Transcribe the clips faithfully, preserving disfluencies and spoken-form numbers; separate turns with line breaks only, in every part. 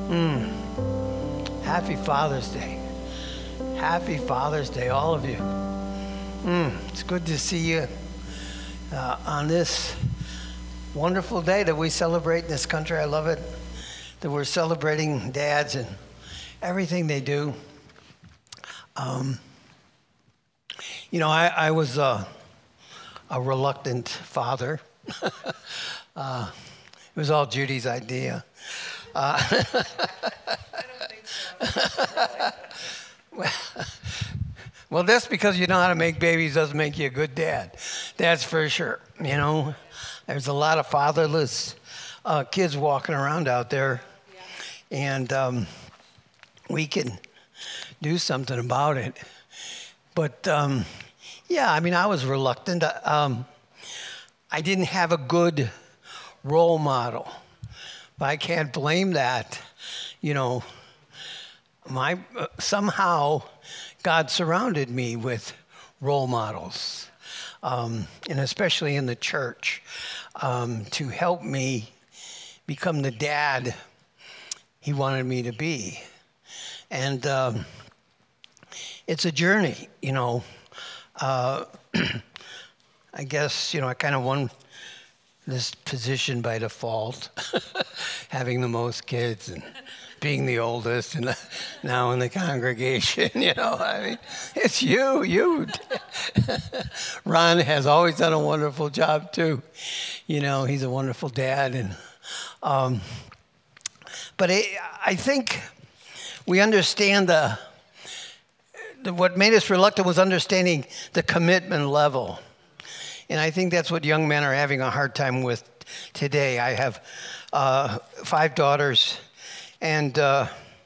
Mm. Happy Father's Day. Happy Father's Day, all of you. Mm. It's good to see you uh, on this wonderful day that we celebrate in this country. I love it that we're celebrating dads and everything they do. Um, you know, I, I was uh, a reluctant father. uh, it was all Judy's idea. Uh, I don't think so. well, well, that's because you know how to make babies doesn't make you a good dad. That's for sure. You know, there's a lot of fatherless uh, kids walking around out there, yeah. and um, we can do something about it. But um, yeah, I mean, I was reluctant. Um, I didn't have a good role model. But I can't blame that. You know, my uh, somehow God surrounded me with role models, um, and especially in the church, um, to help me become the dad He wanted me to be. And um, it's a journey, you know. Uh, I guess, you know, I kind of won this position by default, having the most kids and being the oldest and now in the congregation, you know, I mean, it's you, you. Ron has always done a wonderful job too. You know, he's a wonderful dad. and um, But it, I think we understand the, the, what made us reluctant was understanding the commitment level. And I think that's what young men are having a hard time with today. I have uh, five daughters, and uh,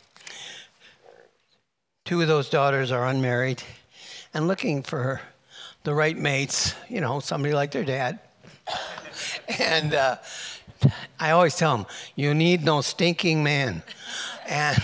two of those daughters are unmarried and looking for the right mates, you know, somebody like their dad. and uh, I always tell them, you need no stinking man. And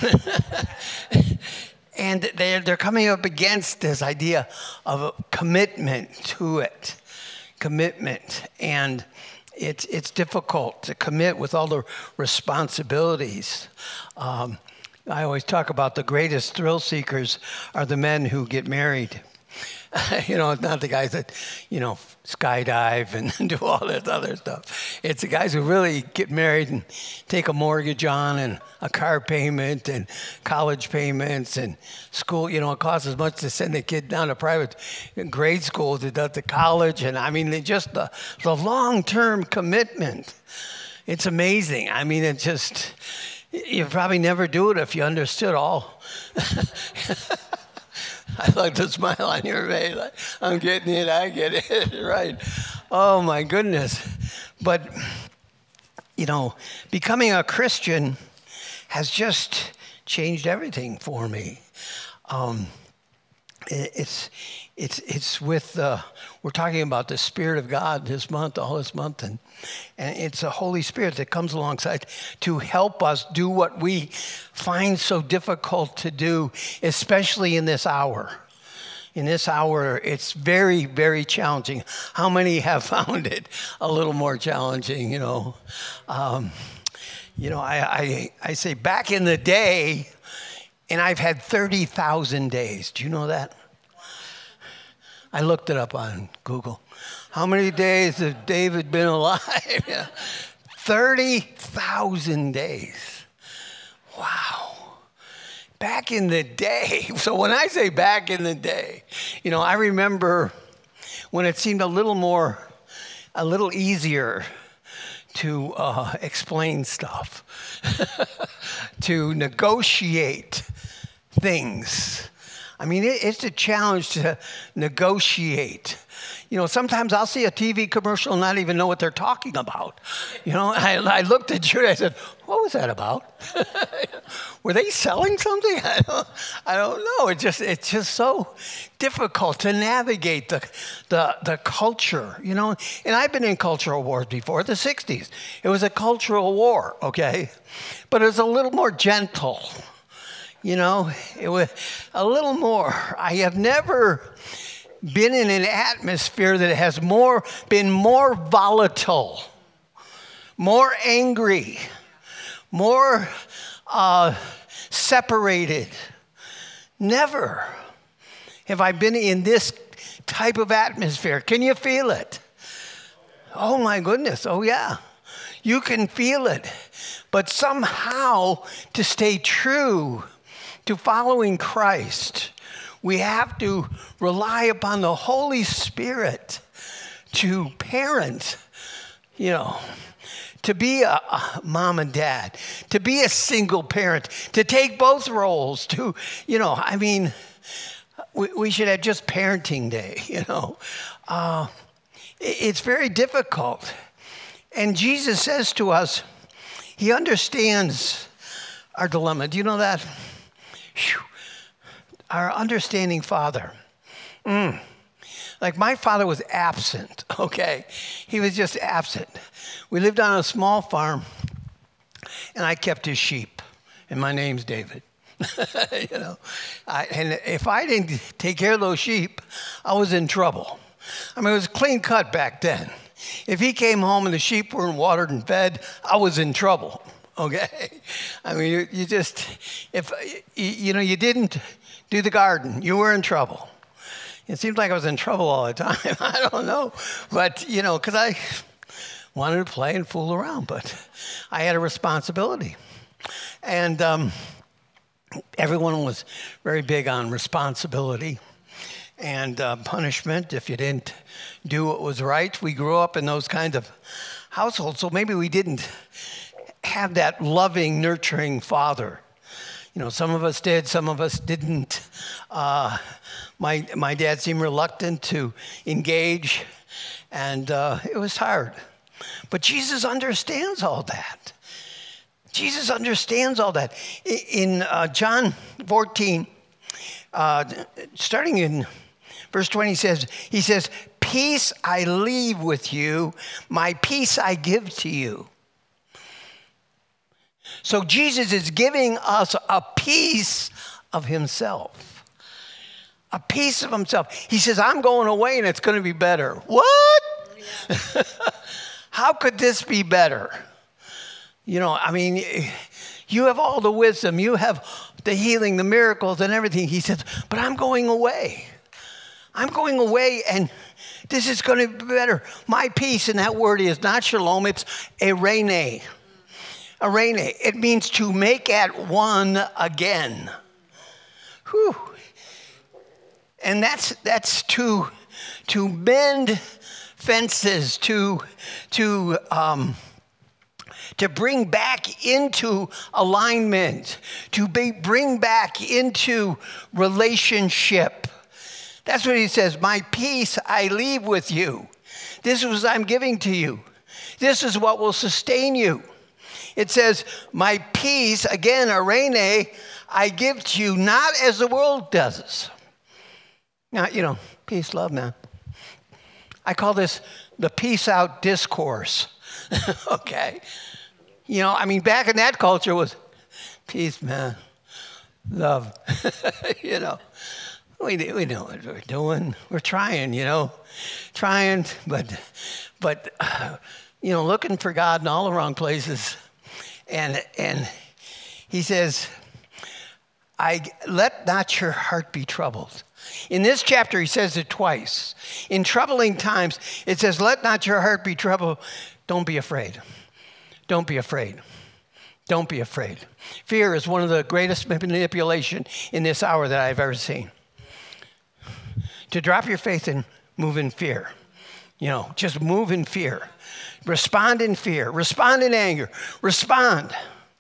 and they're, they're coming up against this idea of a commitment to it. Commitment, and it's it's difficult to commit with all the responsibilities. Um, I always talk about the greatest thrill seekers are the men who get married. You know, it's not the guys that, you know, skydive and do all this other stuff. It's the guys who really get married and take a mortgage on and a car payment and college payments and school. You know, it costs as much to send a kid down to private grade school as it does to college. And I mean, they just the, the long-term commitment. It's amazing. I mean, it just, you'd probably never do it if you understood all. I like the smile on your face. I'm getting it. I get it. Right. Oh, my goodness. But, you know, becoming a Christian has just changed everything for me. Um, it, it's it's it's with, uh, we're talking about the Spirit of God this month, all this month. And, and it's the Holy Spirit that comes alongside to help us do what we find so difficult to do, especially in this hour. In this hour, it's very, very challenging. How many have found it a little more challenging, you know? Um, you know, I, I, I say back in the day, and I've had thirty thousand days. Do you know that? I looked it up on Google. How many days has David been alive? Yeah. thirty thousand days. Wow. Back in the day. So when I say back in the day, you know, I remember when it seemed a little more, a little easier to uh, explain stuff, to negotiate things. I mean, it, it's a challenge to negotiate. You know, sometimes I'll see a T V commercial and not even know what they're talking about. You know, I, I looked at Judy, I said, what was that about? Were they selling something? I don't, I don't know. It just, it's just so difficult to navigate the, the, the culture, you know. And I've been in cultural wars before, the sixties. It was a cultural war, okay? But it was a little more gentle. You know, it was a little more. I have never been in an atmosphere that has more been more volatile, more angry, more uh, separated. Never have I been in this type of atmosphere. Can you feel it? Oh my goodness. Oh yeah. You can feel it. But somehow to stay true to following Christ, we have to rely upon the Holy Spirit to parent, you know, to be a, a mom and dad, to be a single parent, to take both roles, to, you know, I mean, we, we should have just parenting day, you know. Uh, it, it's very difficult. And Jesus says to us, he understands our dilemma. Do you know that? Whew. Our understanding Father. Mm. Like my father was absent, okay? He was just absent. We lived on a small farm, and I kept his sheep, and my name's David. you know, I, and if I didn't take care of those sheep, I was in trouble. I mean, it was clean cut back then. If he came home and the sheep weren't watered and fed, I was in trouble, okay? I mean, you, you just, if, you, you know, you didn't do the garden, you were in trouble. It seems like I was in trouble all the time. I don't know. But, you know, because I wanted to play and fool around, but I had a responsibility. And um, everyone was very big on responsibility and uh, punishment if you didn't do what was right. We grew up in those kinds of households, so maybe we didn't have that loving, nurturing father. You know, some of us did, some of us didn't. Uh, my my dad seemed reluctant to engage, and uh, it was hard. But Jesus understands all that. Jesus understands all that. In uh, John fourteen, uh, starting in verse twenty, says, he says, "Peace I leave with you, my peace I give to you." So Jesus is giving us a piece of himself. A piece of himself. He says, I'm going away and it's going to be better. What? Yeah. How could this be better? You know, I mean, you have all the wisdom. You have the healing, the miracles and everything. He says, but I'm going away. I'm going away and this is going to be better. My peace, and that word is not shalom, it's eirene. Eirene. It means to make at one again. Whew. And that's that's to to mend fences, to to um, to bring back into alignment, to be, bring back into relationship. That's what he says. My peace I leave with you. This is what I'm giving to you. This is what will sustain you. It says, my peace, again, eirene, I give to you, not as the world does. Now, you know, peace, love, man. I call this the peace out discourse. Okay? You know, I mean, back in that culture was peace, man, love. You know, we, we know what we're doing. We're trying, you know, trying, but, but uh, you know, looking for God in all the wrong places. And and he says, I let not your heart be troubled. In this chapter, he says it twice. In troubling times, it says, let not your heart be troubled. Don't be afraid. Don't be afraid. Don't be afraid. Fear is one of the greatest manipulation in this hour that I've ever seen. To drop your faith and move in fear. You know, just move in fear. Respond in fear. Respond in anger. Respond.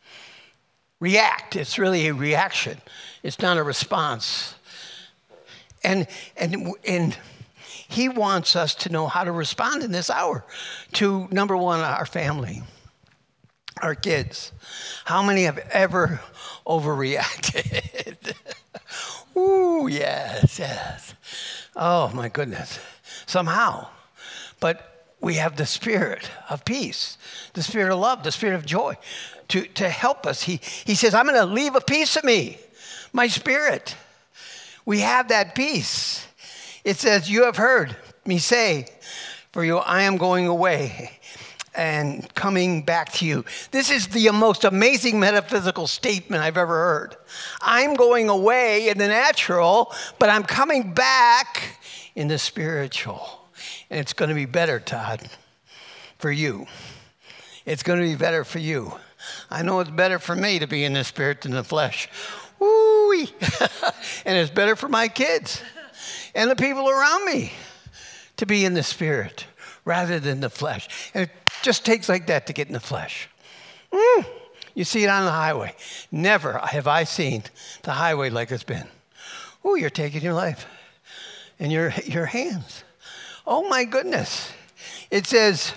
React. It's really a reaction. It's not a response. And and and he wants us to know how to respond in this hour to, number one, our family, our kids. How many have ever overreacted? Ooh, yes, yes. Oh, my goodness. Somehow. But we have the spirit of peace, the spirit of love, the spirit of joy to, to help us. He, he says, I'm going to leave a piece of me, my spirit. We have that peace. It says, you have heard me say, for you, I am going away. and coming back to you. This is the most amazing metaphysical statement I've ever heard. I'm going away in the natural, but I'm coming back in the spiritual. And it's going to be better, Todd, for you. It's going to be better for you. I know it's better for me to be in the spirit than the flesh. Woo-wee. And it's better for my kids and the people around me to be in the spirit rather than the flesh. And it just takes like that to get in the flesh. Mm. You see it on the highway. Never have I seen the highway like it's been. Ooh, you're taking your life in your, your hands. Oh, my goodness. It says,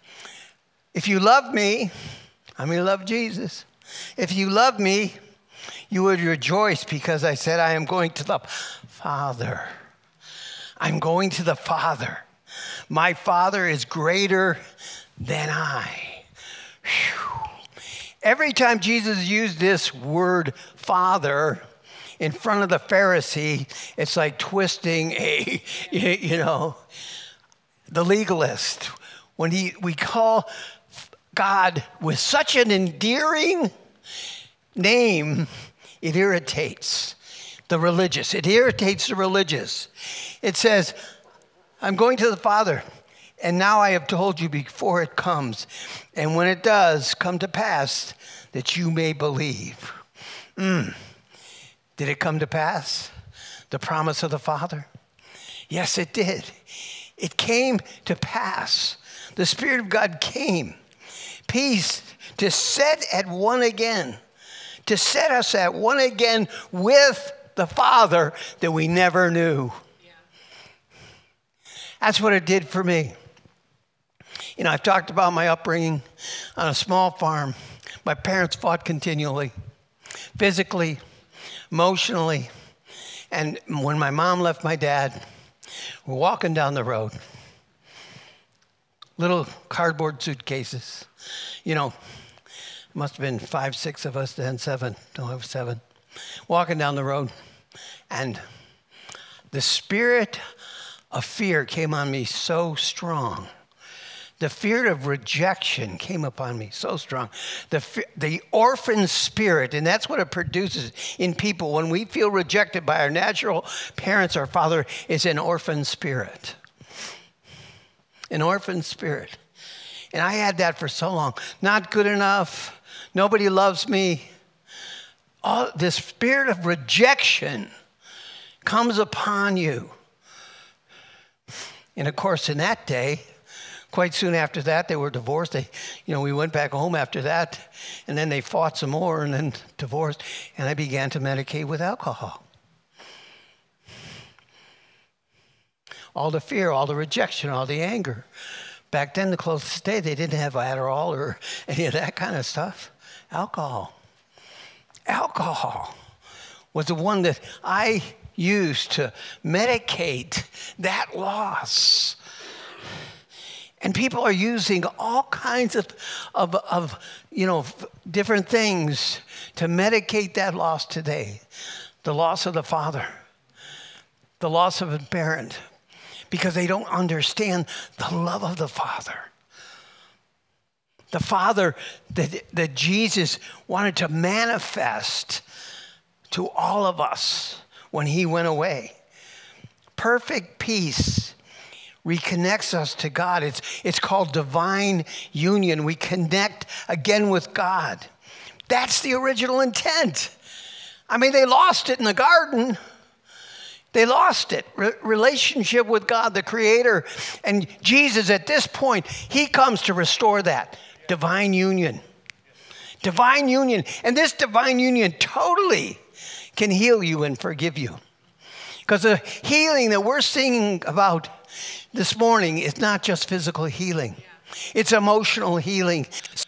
if you love me, I mean, love Jesus. If you love me, you would rejoice because I said I am going to the Father. I'm going to the Father. My Father is greater than I. Whew. Every time Jesus used this word Father in front of the Pharisee, it's like twisting a, you know, the legalist. When he, we call God with such an endearing name, it irritates the religious. It irritates the religious. It says, I'm going to the Father, and now I have told you before it comes, and when it does come to pass, that you may believe. Mm. Did it come to pass? The promise of the Father? Yes, it did. It came to pass. The Spirit of God came. Peace to set at one again, to set us at one again with the Father that we never knew. Yeah. That's what it did for me. You know, I've talked about my upbringing on a small farm. My parents fought continually, physically, emotionally. And when my mom left my dad, we're walking down the road, little cardboard suitcases. You know, must have been five, six of us then, seven. No, I was seven. Walking down the road, and the spirit of fear came on me so strong. The fear of rejection came upon me so strong. The, the orphan spirit, and that's what it produces in people. When we feel rejected by our natural parents or father, is an orphan spirit. An orphan spirit. And I had that for so long. Not good enough. Nobody loves me. All this spirit of rejection comes upon you. And of course, in that day, quite soon after that, they were divorced. They, you know, we went back home after that, and then they fought some more and then divorced. And I began to medicate with alcohol. All the fear, all the rejection, all the anger. Back then, the closest day, they didn't have Adderall or any of that kind of stuff. Alcohol. Alcohol was the one that I used to medicate that loss. And people are using all kinds of, of, of, you know, different things to medicate that loss today. The loss of the father, the loss of a parent, because they don't understand the love of the Father. The Father that, that Jesus wanted to manifest to all of us when he went away. Perfect peace reconnects us to God. It's, it's called divine union. We connect again with God. That's the original intent. I mean, they lost it in the garden. They lost it. Re- relationship with God, the Creator. And Jesus, at this point, he comes to restore that. Divine union. Divine union. And this divine union totally can heal you and forgive you. Because the healing that we're singing about this morning is not just physical healing. It's emotional healing.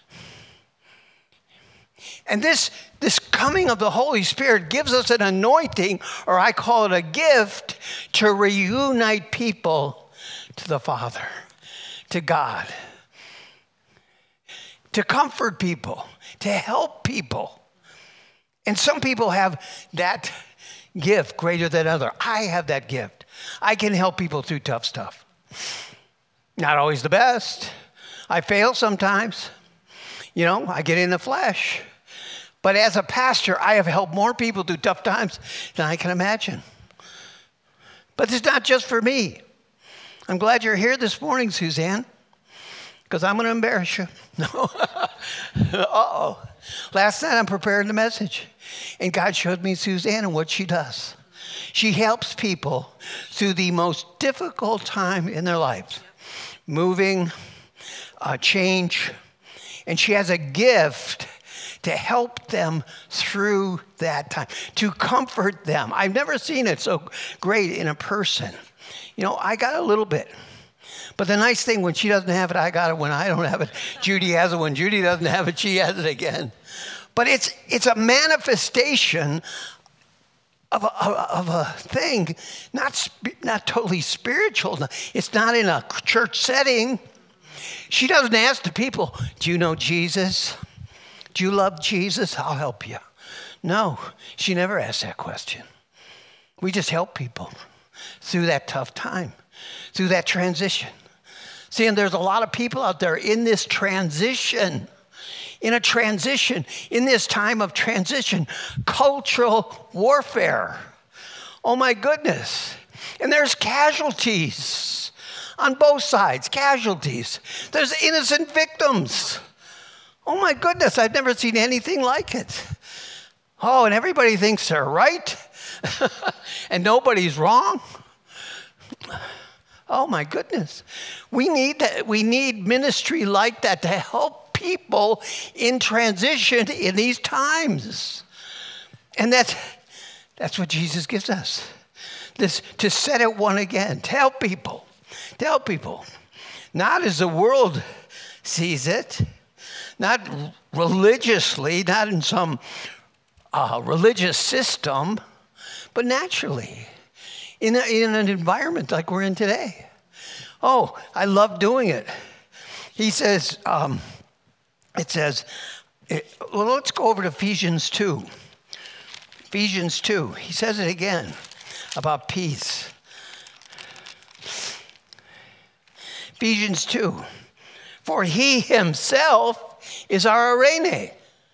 And this, this coming of the Holy Spirit gives us an anointing, or I call it a gift, to reunite people to the Father, to God, to comfort people, to help people. And some people have that gift greater than other. I have that gift. I can help people through tough stuff. Not always the best. I fail sometimes. You know, I get in the flesh. But as a pastor, I have helped more people through tough times than I can imagine. But it's not just for me. I'm glad you're here this morning, Suzanne, because I'm going to embarrass you. No. Uh-oh. Last night I'm preparing the message, and God showed me Suzanne and what she does. She helps people through the most difficult time in their lives, moving, uh, change, and she has a gift to help them through that time, to comfort them. I've never seen it so great in a person. You know, I got a little bit. But the nice thing, when she doesn't have it, I got it. When I don't have it, Judy has it. When Judy doesn't have it, she has it again. But it's it's a manifestation of a, of a thing, not, not totally spiritual. It's not in a church setting. She doesn't ask the people, do you know Jesus? Do you love Jesus? I'll help you. No, she never asked that question. We just help people through that tough time, through that transition. See, and there's a lot of people out there in this transition, in a transition, in this time of transition, cultural warfare. Oh my goodness. And there's casualties on both sides, casualties. There's innocent victims. Oh my goodness, I've never seen anything like it. Oh, and everybody thinks they're right, and nobody's wrong. Oh my goodness. We need that. We need ministry like that to help people in transition in these times. And that's, that's what Jesus gives us. This, to set it one again, to help people, to help people. Not as the world sees it, not religiously, not in some uh, religious system, but naturally, in, a, in an environment like we're in today. Oh, I love doing it. He says, um, it says, it, well, let's go over to Ephesians two. Ephesians two, he says it again about peace. Ephesians two, for he himself is our arene.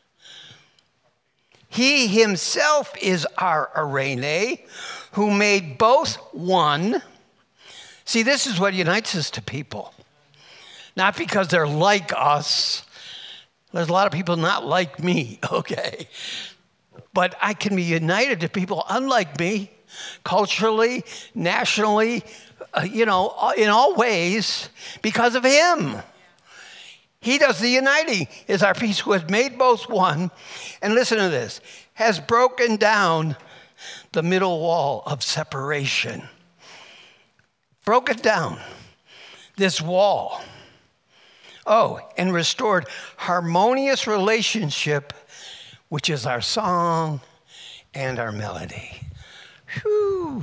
He himself is our arene, who made both one. See, this is what unites us to people. Not because they're like us. There's a lot of people not like me, okay? But I can be united to people unlike me, culturally, nationally, uh, you know, in all ways, because of him. He does the uniting, is our peace, who has made both one. And listen to this, has broken down the middle wall of separation. Broken down this wall. Oh, and restored harmonious relationship, which is our song and our melody. Whew.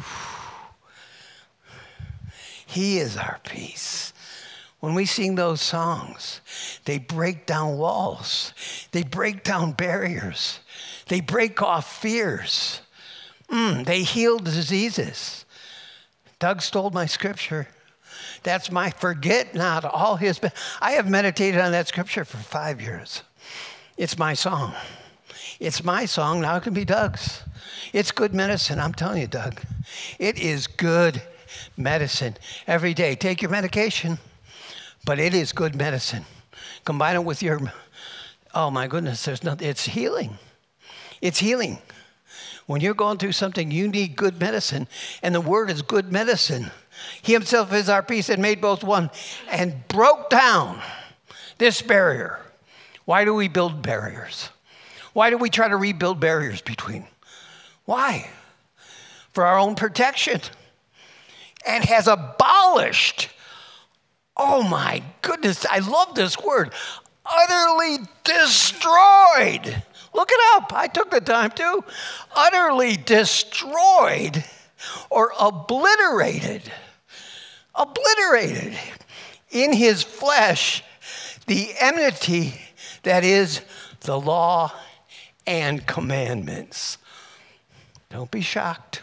He is our peace. When we sing those songs, they break down walls. They break down barriers. They break off fears. Mm, they heal diseases. Doug stole my scripture. That's my forget not all his. I have meditated on that scripture for five years. It's my song. It's my song. Now it can be Doug's. It's good medicine. I'm telling you, Doug. It is good medicine every day. Take your medication, but it is good medicine. Combine it with your, oh my goodness, there's nothing. It's healing. It's healing. When you're going through something, you need good medicine, and the word is good medicine. He himself is our peace and made both one and broke down this barrier. Why do we build barriers? Why do we try to rebuild barriers between? Why? For our own protection. And has abolished, oh my goodness, I love this word, utterly destroyed. Look it up. I took the time to. Utterly destroyed or obliterated. Obliterated in his flesh the enmity that is the law and commandments. Don't be shocked.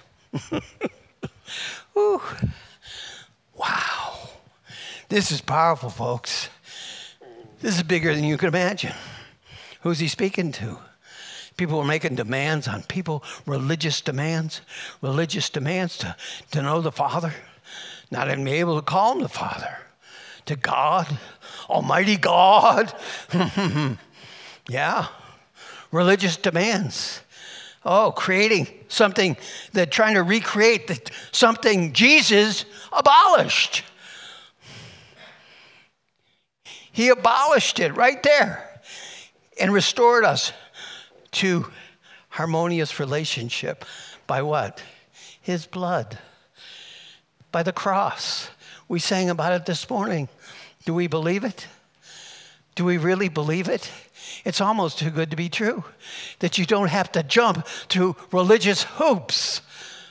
Ooh. Wow. This is powerful, folks. This is bigger than you can imagine. Who's he speaking to? People were making demands on people, religious demands, religious demands to, to know the Father, not even be able to call him the Father, to God, Almighty God. Yeah, religious demands. Oh, creating something, that trying to recreate the, something Jesus abolished. He abolished it right there and restored us to harmonious relationship by what? His blood. By the cross. We sang about it this morning. Do we believe it? Do we really believe it? It's almost too good to be true that you don't have to jump through religious hoops.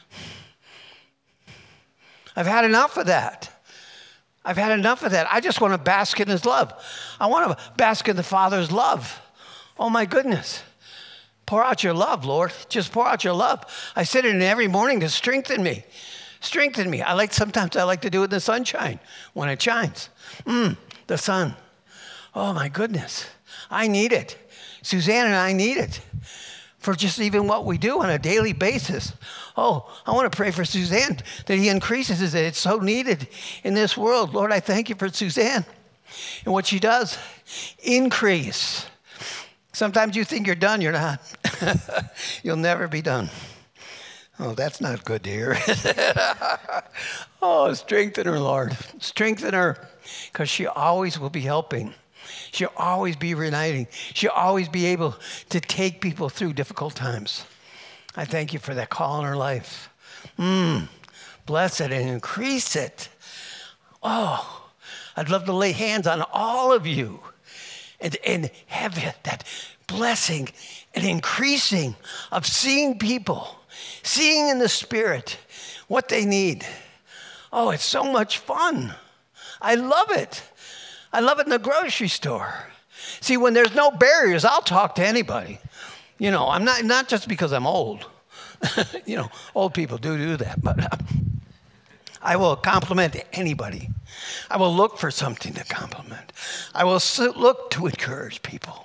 I've had enough of that. I've had enough of that. I just want to bask in his love. I want to bask in the Father's love. Oh my goodness. Pour out your love, Lord. Just pour out your love. I sit in it every morning to strengthen me. Strengthen me. I like, sometimes I like to do it in the sunshine when it shines. Mm, the sun. Oh my goodness. I need it. Suzanne and I need it for just even what we do on a daily basis. Oh, I want to pray for Suzanne that he increases it. It's so needed in this world. Lord, I thank you for Suzanne and what she does. Increase. Sometimes you think you're done. You're not. You'll never be done. Oh, that's not good to hear. Oh, strengthen her, Lord. Strengthen her, because she always will be helping. She'll always be uniting. She'll always be able to take people through difficult times. I thank you for that call in her life. Mm, bless it and increase it. Oh, I'd love to lay hands on all of you and, and have that blessing and increasing of seeing people, seeing in the Spirit what they need. Oh, it's so much fun. I love it. I love it in the grocery store. See, when there's no barriers, I'll talk to anybody. You know, I'm not, not just because I'm old. You know, old people do do that. But uh, I will compliment anybody. I will look for something to compliment. I will look to encourage people.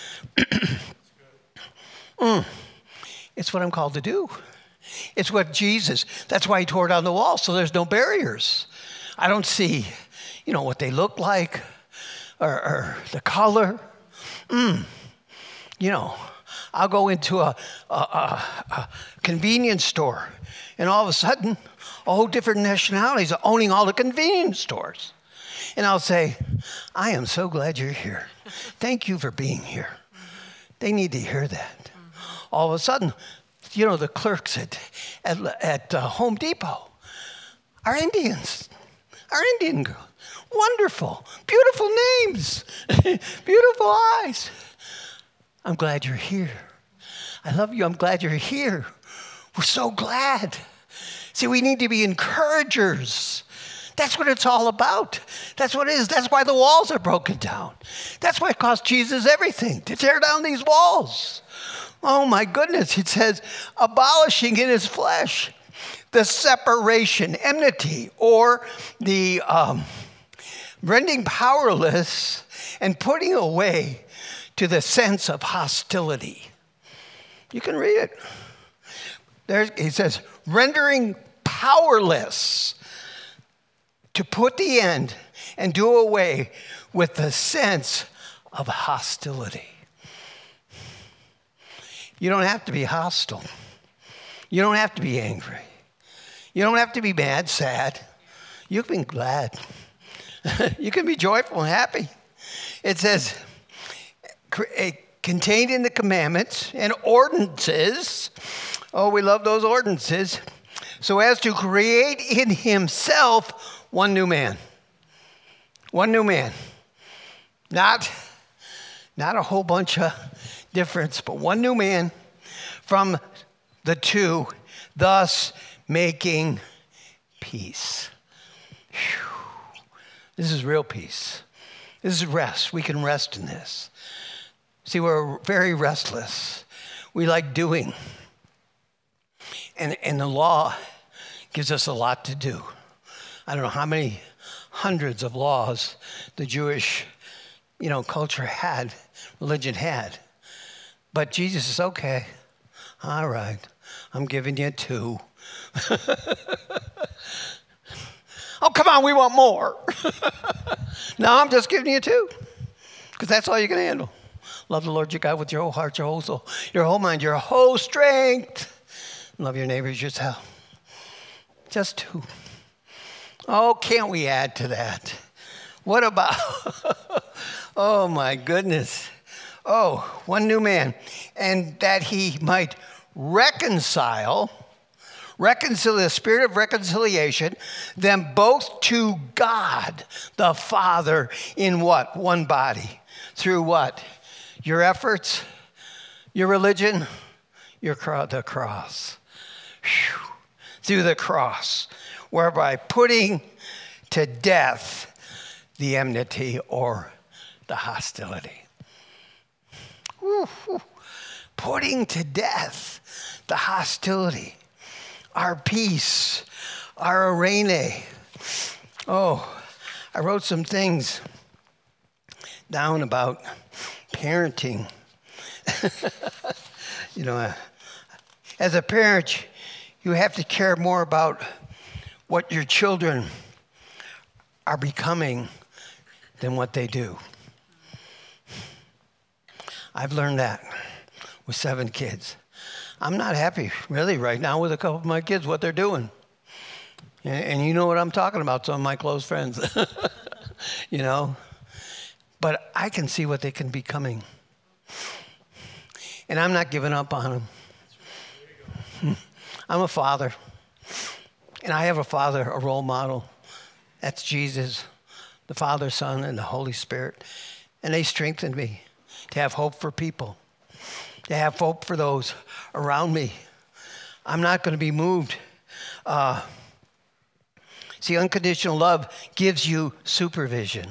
mm. It's what I'm called to do. It's what Jesus, that's why he tore down the wall, so there's no barriers. I don't see, you know, what they look like or, or the color. Mm. You know, I'll go into a, a, a, a convenience store, and all of a sudden, a whole different nationalities are owning all the convenience stores. And I'll say, I am so glad you're here. Thank you for being here. They need to hear that. All of a sudden, you know, the clerks at, at, at uh, Home Depot are Indians, are Indian girls. Wonderful, beautiful names, beautiful eyes. I'm glad you're here. I love you. I'm glad you're here. We're so glad. See, we need to be encouragers. That's what it's all about. That's what it is. That's why the walls are broken down. That's why it cost Jesus everything, to tear down these walls. Oh my goodness. It says, abolishing in his flesh the separation, enmity, or the um, rendering powerless and putting away to the sense of hostility. You can read it. There's, he says, rendering powerless, to put the end and do away with the sense of hostility. You don't have to be hostile. You don't have to be angry. You don't have to be mad, sad. You can be glad. You can be joyful and happy. It says, contained in the commandments and ordinances. Oh, we love those ordinances. So as to create in himself one new man. One new man. Not, not a whole bunch of difference, but one new man from the two, thus making peace. Whew. This is real peace. This is rest. We can rest in this. See, we're very restless. We like doing. And, and the law gives us a lot to do. I don't know how many hundreds of laws the Jewish you know, culture had, religion had. But Jesus is okay. All right, I'm giving you two. Oh, come on, we want more. No, I'm just giving you two. Because that's all you can handle. Love the Lord your God with your whole heart, your whole soul, your whole mind, your whole strength. Love your neighbors yourself. Just two. Oh, can't we add to that? What about, oh my goodness. Oh, one new man. And that he might reconcile, reconcile the spirit of reconciliation, them both to God, the Father, in what? One body. Through what? Your efforts, your religion, your cro- the cross. Whew. Through the cross, whereby putting to death the enmity or the hostility. Woo, woo. Putting to death the hostility, our peace, our arene. Oh, I wrote some things down about parenting. You know, uh, as a parent, you have to care more about what your children are becoming than what they do. I've learned that with seven kids. I'm not happy, really, right now with a couple of my kids, what they're doing. And, and you know what I'm talking about, some of my close friends. You know? But I can see what they can be becoming. And I'm not giving up on them. I'm a father. And I have a father, a role model. That's Jesus, the Father, Son, and the Holy Spirit. And they strengthened me to have hope for people, to have hope for those around me. I'm not going to be moved. Uh, see, unconditional love gives you supervision.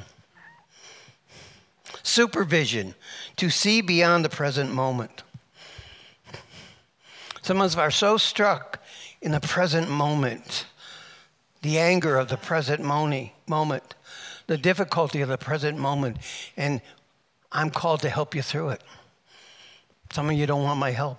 Supervision to see beyond the present moment. Some of us are so struck in the present moment, the anger of the present moment, the difficulty of the present moment, and I'm called to help you through it. Some of you don't want my help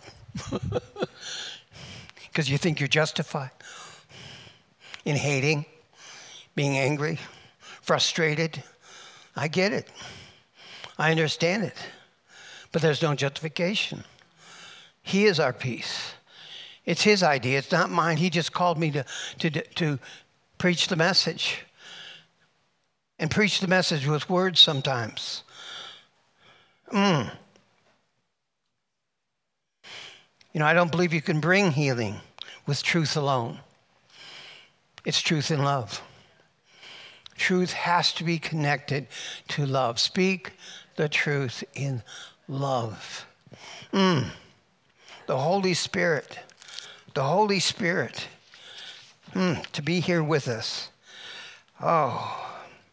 because you think you're justified in hating, being angry, frustrated. I get it. I understand it. But there's no justification. He is our peace. It's his idea. It's not mine. He just called me to, to, to preach the message. And preach the message with words sometimes. Mm. You know, I don't believe you can bring healing with truth alone. It's truth in love. Truth has to be connected to love. Speak the truth in love. Mm. The Holy Spirit. The Holy Spirit. Mm. To be here with us. Oh.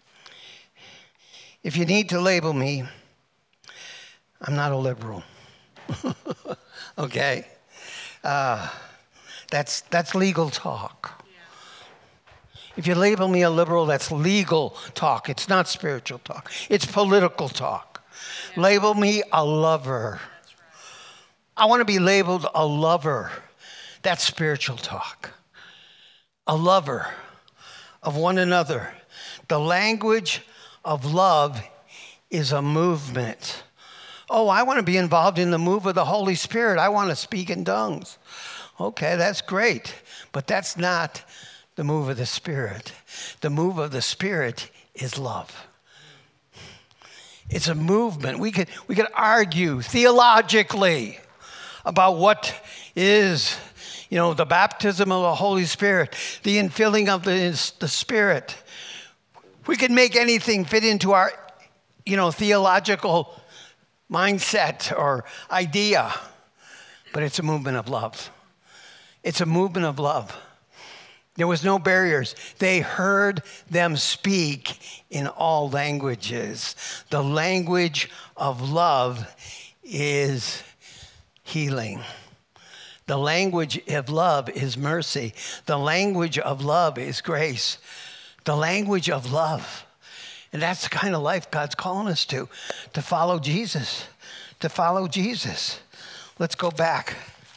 If you need to label me, I'm not a liberal. Okay? Uh, that's, that's legal talk. If you label me a liberal, that's legal talk. It's not spiritual talk. It's political talk. Yeah. Label me a lover. That's right. I want to be labeled a lover. That's spiritual talk. A lover of one another. The language of love is a movement. Oh, I want to be involved in the move of the Holy Spirit. I want to speak in tongues. Okay, that's great. But that's not the move of the Spirit. The move of the Spirit is love. It's a movement. We could, we could argue theologically about what is, you know, the baptism of the Holy Spirit, the infilling of the, the Spirit. We could make anything fit into our, you know, theological mindset or idea. But it's a movement of love. It's a movement of love. There was no barriers. They heard them speak in all languages. The language of love is healing. The language of love is mercy. The language of love is grace. The language of love. And that's the kind of life God's calling us to, to follow Jesus, to follow Jesus. Let's go back.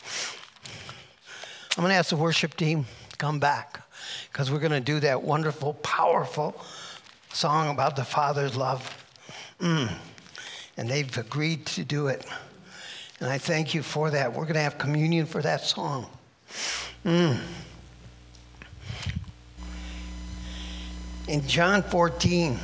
I'm going to ask the worship team to come back because we're going to do that wonderful, powerful song about the Father's love. Mm. And they've agreed to do it. And I thank you for that. We're going to have communion for that song. Mm. In John fourteen,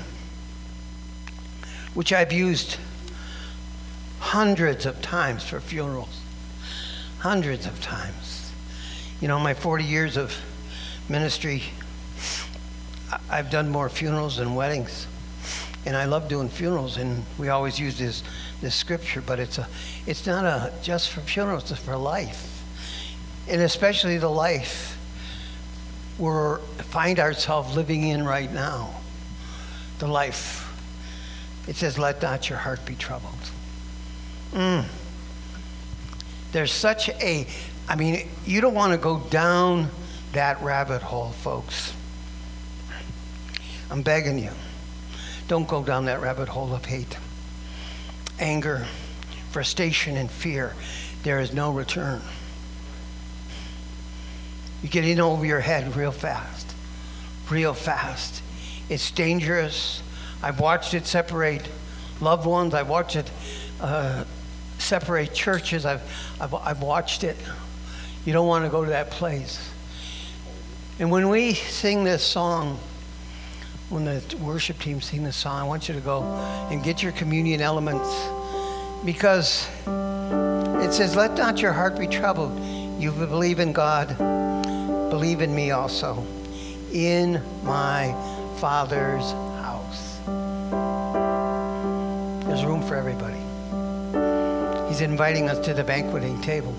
which I've used hundreds of times for funerals, hundreds of times. You know, my forty years of ministry, I've done more funerals than weddings. And I love doing funerals, and we always use this this scripture, but it's a it's not a just for funerals, it's for life. And especially the life we find ourselves living in right now. The life. It says, let not your heart be troubled. Mm. There's such a, I mean, you don't want to go down that rabbit hole, folks. I'm begging you. Don't go down that rabbit hole of hate, anger, frustration, and fear. There is no return. You get in over your head real fast, real fast. It's dangerous. I've watched it separate loved ones. I've watched it uh, separate churches. I've, I've, I've watched it. You don't want to go to that place. And when we sing this song, when the worship team sing this song, I want you to go and get your communion elements, because it says, let not your heart be troubled. You believe in God, believe in me also. In my Father's house, there's room for everybody. He's inviting us to the banqueting table.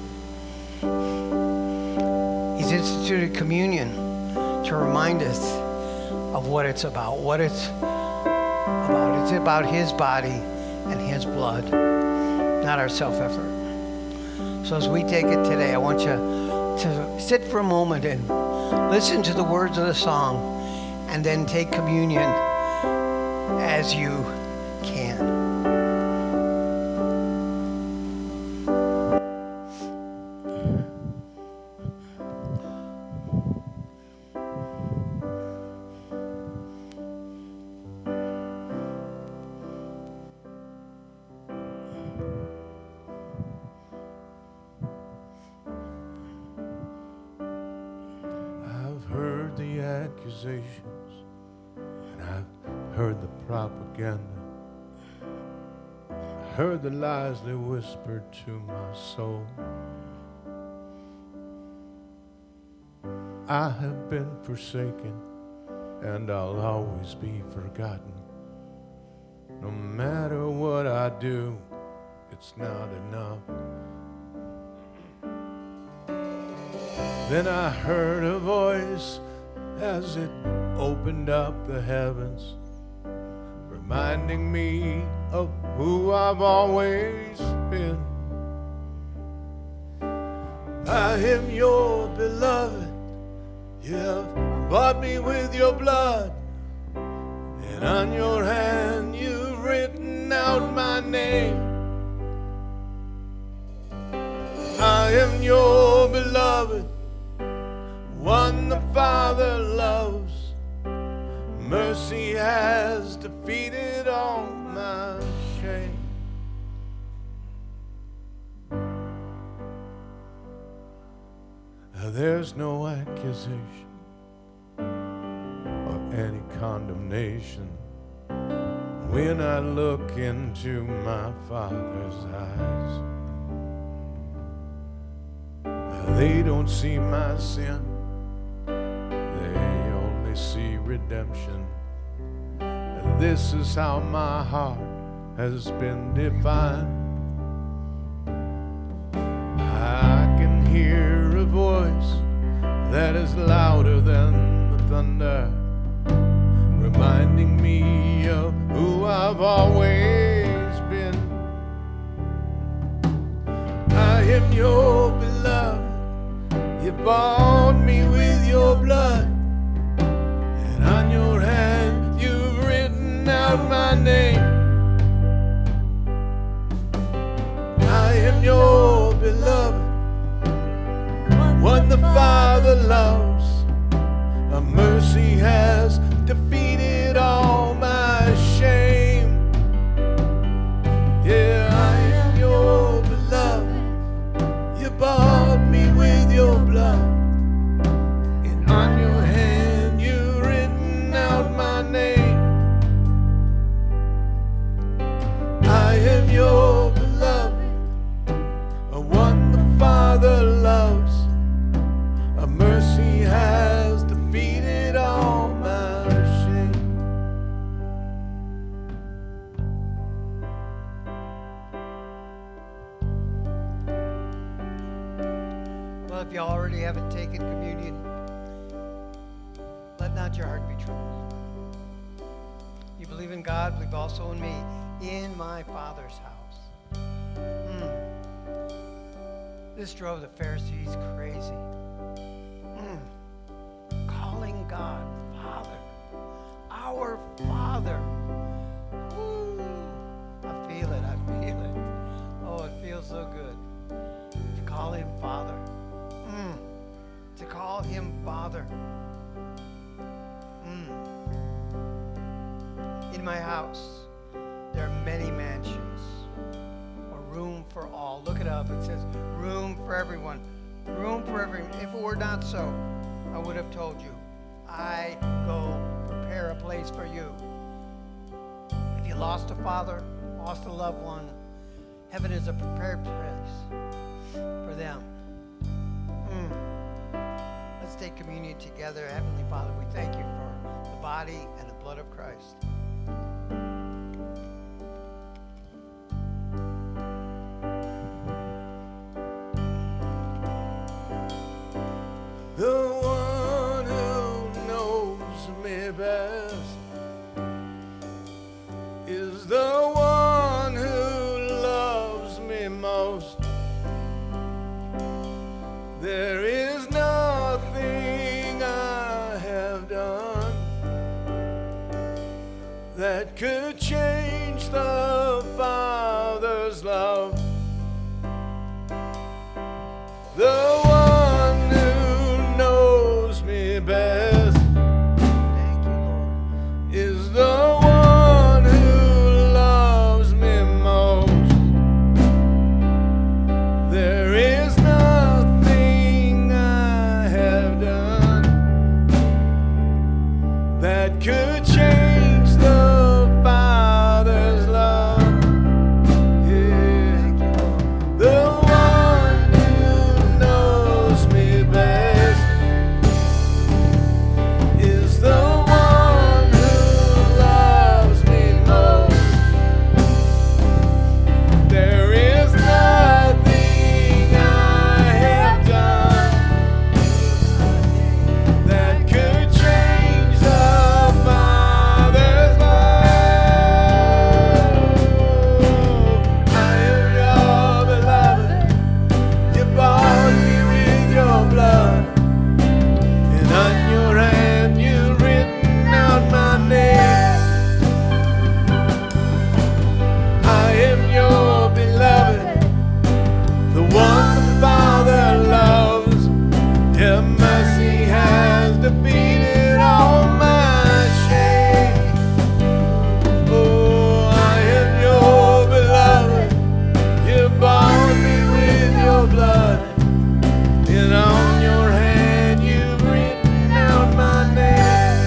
He's instituted communion to remind us of what it's about, what it's about. It's about his body and his blood, not our self-effort. So as we take it today, I want you to sit for a moment and listen to the words of the song, and then take communion as you can.
Accusations, and I've heard the propaganda. I heard the lies they whispered to my soul. I have been forsaken, and I'll always be forgotten. No matter what I do, it's not enough. Then I heard a voice as it opened up the heavens, reminding me of who I've always been. I am your beloved. You have bought me with your blood, and on your hand you've written out my name. I am your beloved, one the Father loves. Mercy has defeated all my shame. There's no accusation or any condemnation when I look into my Father's eyes. They don't see my sin, they only see redemption. And this is how my heart has been defined. I can hear a voice that is louder than the thunder, reminding me of who I've always been. I am your beloved. You bought me with your blood, and on your hand you've written out one the Father loves. A mercy has defeated all my shame. Yeah, I am your beloved. You bought me with your blood, and on your hand you written out my name. I am your beloved, a one the Father loves. A mercy has defeated all my shame.
Well, if you already haven't taken communion, let not your heart be troubled. You believe in God, believe also in me, in my Father's house. Mm. This drove the Pharisees crazy. Mm. Calling God Father, our Father. Ooh, I feel it, I feel it. Oh, it feels so good to call him Father. Mm. To call him Father. Mm. In my house, there are many mansions, or room for all. Look it up. It says room for everyone. Room for everyone. If it were not so, I would have told you. I go prepare a place for you. If you lost a father, lost a loved one, heaven is a prepared place for them. Mm. Let's take communion together. Heavenly Father, we thank you for the body and the blood of Christ.
The one who knows me best is the one who loves me most. There is nothing I have done that could change the Father's love. The one who knows me best is the one who loves me most. There is nothing I have done that could change the Father's love. Yeah. The one who knows me best is the one who loves me most. There is nothing I have done that could change the Father's love. I am your beloved. You bought me with your blood, and on your hand you written out my name. I am your beloved, the one the Father loves. Your mercy has defeated all my shame. Oh, I am your beloved. You bought me with your blood, and on your hand you've written out my name.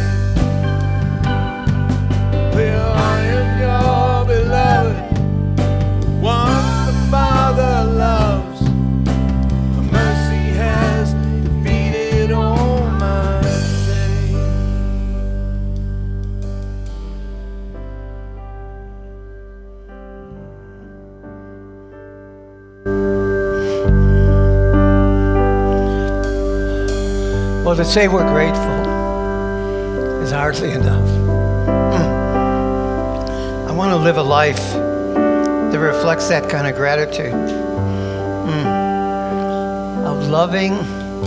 Well, I am your beloved, one the Father loves. A mercy has defeated all my shame.
Well, to say we're grateful is hardly enough. Mm. I want to live a life that reflects that kind of gratitude. Mm. Of loving,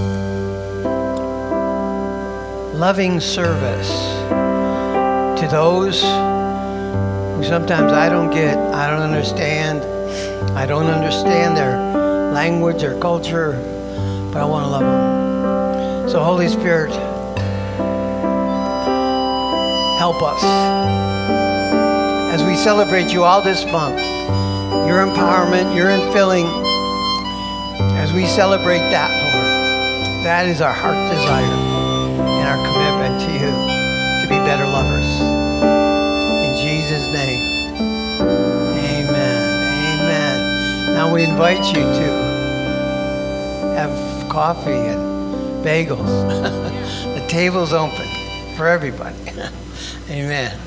loving service to those who sometimes I don't get, I don't understand, I don't understand their language or culture, but I want to love them. So Holy Spirit, help us as we celebrate you all this month. Your empowerment, your infilling, as we celebrate that, Lord, that is our heart desire and our commitment to you, to be better lovers. In Jesus' name, amen, amen. Now we invite you to have coffee and bagels. The table's open for everybody. Amen.